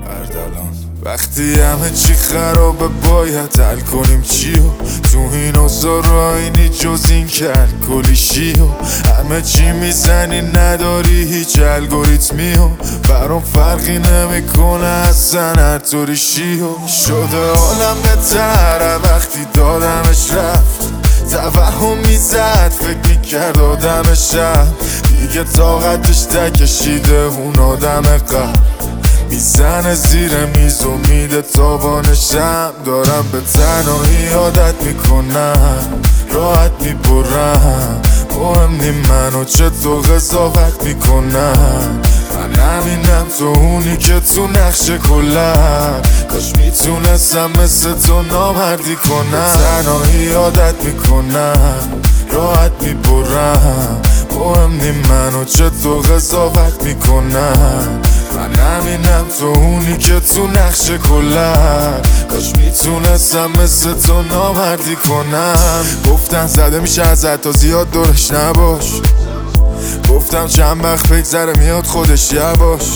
اردلان. وقتی همه چی خرابه باید حل کنیم چیو؟ تو این اوضاع راینی جز این که الکلی شیو؟ همه چی میزنی نداری هیچ الگوریتمیو، برام فرقی نمیکنه اصلا هر طوری شیو. شده حالم بهتره وقتی دادمش رفت، توهم میزد فکر میکرد آدم شب، دیگه طاقتش نکشیده اون آدم قبل، میزنه زیر میز و میده تابانشم. دارم به تنهایی عادت میکنم، راحت میبرم، مهم نی منو چطور قضاوت میکنم. من همینم تو اونی که تو نقش کلم، کاش میتونستم مثل تو نامردی کنم. تنهایی عادت میکنم، راحت میبرم، مهم نی منو چطور قضاوت میکنم. من همینم تو اونی که تو نقش کلم، کاش میتونستم مثل تو نامردی کنم. گفتن زده میشه ازت تا زیاد دورش نباش، گفتم چند وقت بگذره میاد خودش یواش،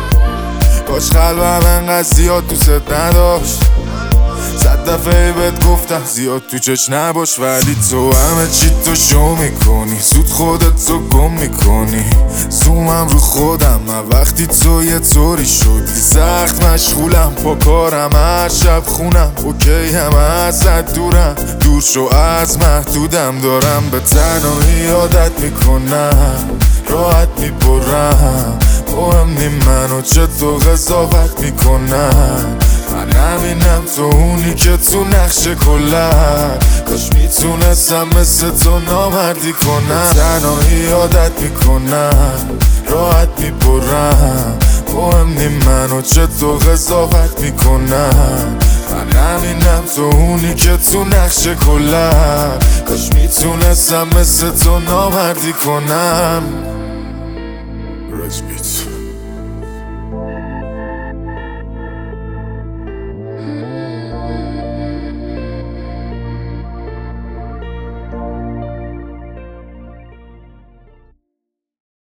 کاش قلبم انقدر زیاد دوست نداشت. 100 دفعه بهت گفتم زیاد تو چش نباش، ولی تو همه چی تو شو میکنی، زود خودت تو گم میکنی. زومم رو خودم من وقتی تو یه طوری شدی، سخت مشغولم با کارم، هر شب خونم اوکی هم ازت دورم، دور شو از محدودم. دارم به تنهایی عادت میکنم، راحت میبرم، مهم نی منو چطور قضاوت میکنم. من همینم تو اونی که تو نقش کلم، کاش میتونستم مثل تو نامردی کنم. تنهایی عادت میکنم، راحت میبرم، مهم نی منو چطور قضاوت میکنم. من همینم تو اونی که تو نقش کلم، کاش میتونستم مثل تو نامردی کنم. رزبیت